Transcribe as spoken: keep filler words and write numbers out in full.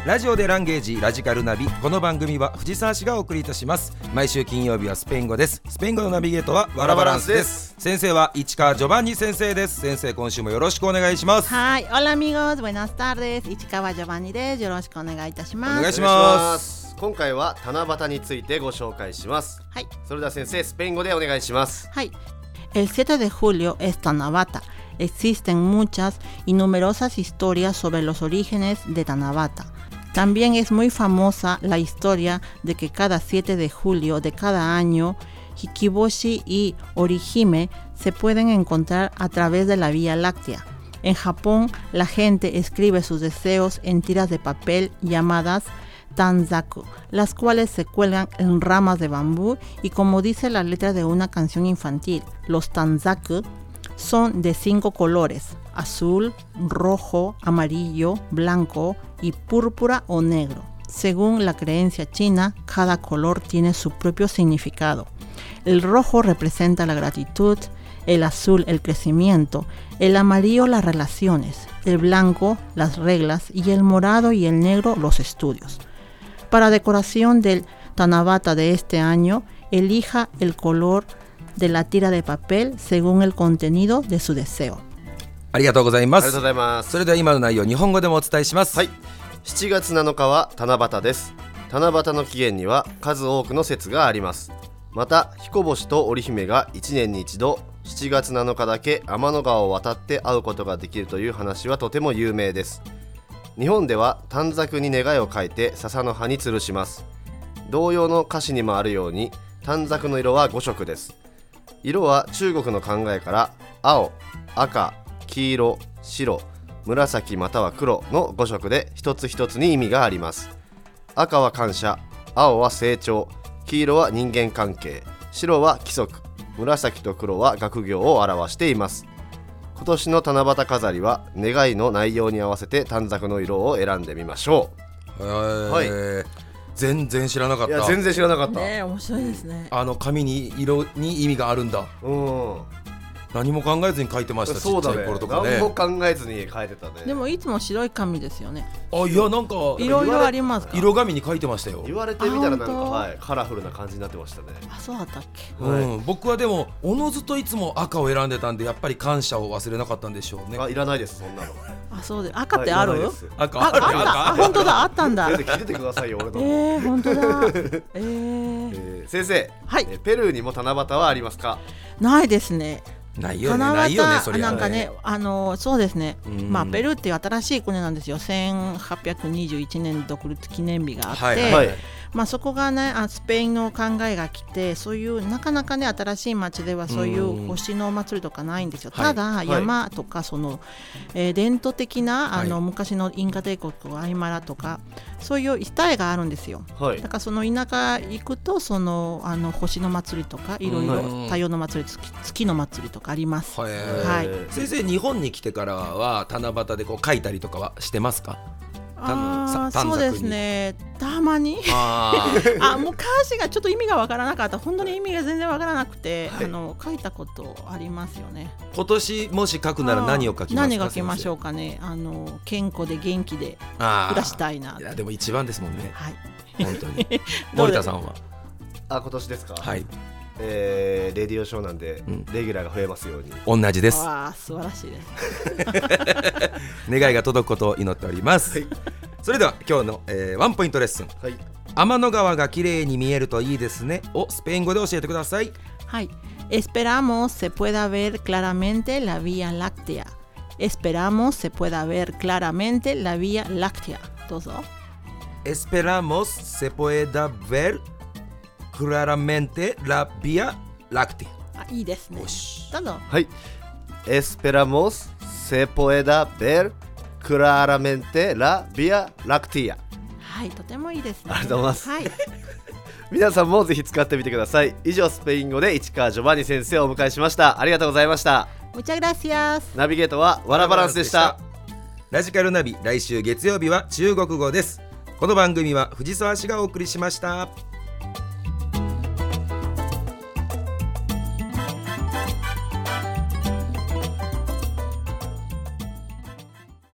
ラジオでランゲージラジカルナビ。この番組は藤沢市がお送りいたします。毎週金曜日はスペイン語です。スペイン語のナビゲートはワラバランスです。先生は市川ジョバンニ先生です。先生、今週もよろしくお願いします。 はい、Hola amigos, buenas tardes. 市川ジョバンニです。よろしくお願いいたします。 お願いします。 今回は七夕についてご紹介します。 はい。 それでは先生、スペイン語でお願いします。 はい。El siete de julio es Tanabata. Existen muchas y numerosas historias sobre los orígenes de Tanabata.También es muy famosa la historia de que cada siete de julio de cada año, Hikiboshi y Orihime se pueden encontrar a través de la Vía Láctea. En Japón, la gente escribe sus deseos en tiras de papel llamadas tanzaku, las cuales se cuelgan en ramas de bambú y, como dice la letra de una canción infantil, los tanzaku son de cinco colores: azul, rojo, amarillo, blanco y púrpura o negro. Según la creencia china, cada color tiene su propio significado. El rojo representa la gratitud, el azul el crecimiento, el amarillo las relaciones, el blanco las reglas y el morado y el negro los estudios. Para decoración del Tanabata de este año, elija el color de la tira de papel según el contenido de su deseo. ありがとうございます。 ありがとうございます。 それでは今の内容、日本語でもお伝えします。 はい。しちがつなのかは七夕です。七夕の起源には数多くの説があります。また、彦星と織姫がいちねんに一度、しちがつなのかだけ天の川を渡って会うことができるという話はとても有名です。日本では短冊に願いを書いて笹の葉に吊るします。同様の歌詞にもあるように、短冊の色はごしょくです。色は中国の考えから青、赤、黄色、白、紫または黒のごしょくで一つ一つに意味があります。赤は感謝、青は成長、黄色は人間関係、白は規則、紫と黒は学業を表しています。今年の七夕飾りは願いの内容に合わせて短冊の色を選んでみましょう。 はい、全然知らなかった。 いや、全然知らなかった。 ね、面白いですね。 あの紙に色に意味があるんだ。 うん。 何も考えずに書いてました。 そうだね、 ちっちゃい頃とかね。 何も考えずに書いてたね。 でもいつも白い紙ですよね。 あ、いや、なんかいろいろありますか。 色紙に書いてましたよ。 言われてみたらなんか、はい、カラフルな感じになってましたね。 あ、そうだったっけ。 うん、 はい、 僕はでもおのずといつも赤を選んでたんで、やっぱり感謝を忘れなかったんでしょうね。 あ、いらないです、そんなの。 あ、そうで、赤ってある？ はい、 赤あ、あった。あ、本当だ、あったんだ。 先生、聞いててくださいよ、俺の。 えー、本当だ。えーえー、先生、 はい、 えー、ペルーにも七夕はありますか？ ないですね。 ないよね、ないよね、それはね。 なんかね、あのそうですね、 うん、 まあペルーっていう新しい国なんですよ。せんはっぴゃくにじゅういちねん独立記念日があって、 はいはい、 まあそこがね、あ、スペインの考えが来て、そういうなかなかね、新しい町ではそういう星のお祭りとかないんですよ。ただ、はい、山とかその、えー、伝統的なあの、はい、昔のインカ帝国アイマラとかそういう伝えがあるんですよ。はい、だからその田舎行くとそのあの星の祭りとかいろいろ太陽の祭り、月、月の祭りとかあります。はい、 はい、先生、日本に来てからは七夕でこう書いたりとかはしてますか？ あ、そうですね、たまに。ああ、もう歌詞がちょっと意味がわからなかった。本当に意味が全然わからなくて、はい、あの書いたことありますよね。 今年もし書くなら何を書きますか？ 何書きましょうかね。あの健康で元気で暮らしたいな。 いや、でも一番ですもんね。 はい、 本当に。森田さんは？ あ、今年ですか？はい、えー、レディオショーなんで、うん、レギュラーが増えますように。 同じです。 わあ、素晴らしいです。 願いが届くことを祈っております。はい、それでは今日の、えー、ワンポイントレッスン、はい、天の川が綺麗に見えるといいですねをスペイン語で教えてください。 はい。Esperamos se pueda ver claramente la Vía Láctea. Esperamos se pueda ver claramente la Vía Láctea. どうぞ。 Esperamos se pueda ver claramente la Vía Láctea。 あ、いいですね。どうぞ。 はい。Esperamos se pueda ver claramente la Vía Láctea。 はい、とてもいいですね。 ありがとうございます。 はい。 皆さんもぜひ使ってみてください。以上、スペイン語で市川ジョバンニ先生をお迎えしました。ありがとうございました。 Muchas gracias。 ナビゲートはワラバランスでした。 ラジカルナビ、来週月曜日は中国語です。この番組は藤沢市がお送りしました。